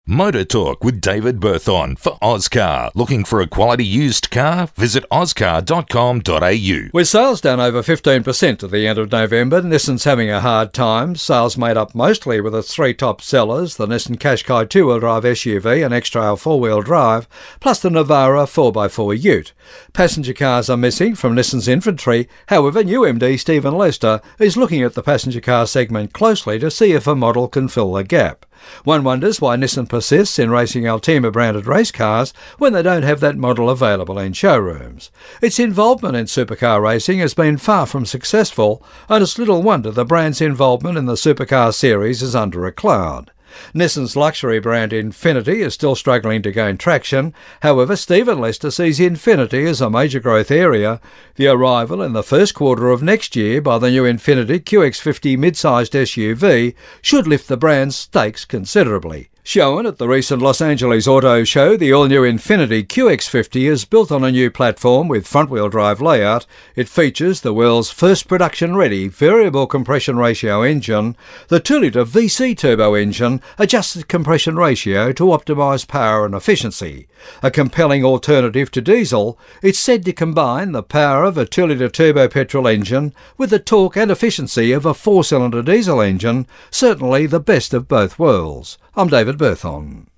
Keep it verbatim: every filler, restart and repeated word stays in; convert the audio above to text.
Motor Talk with David Berthon for Ozcar. Looking for a quality used car? Visit ozcar dot com dot a u. With sales down over fifteen percent at the end of November, Nissan's having a hard time. Sales made up mostly with its three top sellers, the Nissan Qashqai two-wheel drive S U V and X-Trail four-wheel drive, plus the Navara four by four ute. Passenger cars are missing from Nissan's inventory. However, new M D Stephen Lester is looking at the passenger car segment closely to see if a model can fill the gap. One wonders why Nissan persists in racing Altima branded race cars when they don't have that model available in showrooms. Its involvement in supercar racing has been far from successful, and it's little wonder the brand's involvement in the supercar series is under a cloud. Nissan's luxury brand Infiniti is still struggling to gain traction. However, Stephen Lester sees Infiniti as a major growth area. The arrival in the first quarter of next year by the new Infiniti Q X fifty mid-sized S U V should lift the brand's stakes considerably. Shown at the recent Los Angeles Auto Show, the all-new Infiniti Q X fifty is built on a new platform with front-wheel drive layout. It features the world's first production-ready variable compression ratio engine, the two litre V C turbo engine, adjusted compression ratio to optimise power and efficiency. A compelling alternative to diesel, it's said to combine the power of a two litre turbo petrol engine with the torque and efficiency of a four-cylinder diesel engine, certainly the best of both worlds. I'm David Berthon.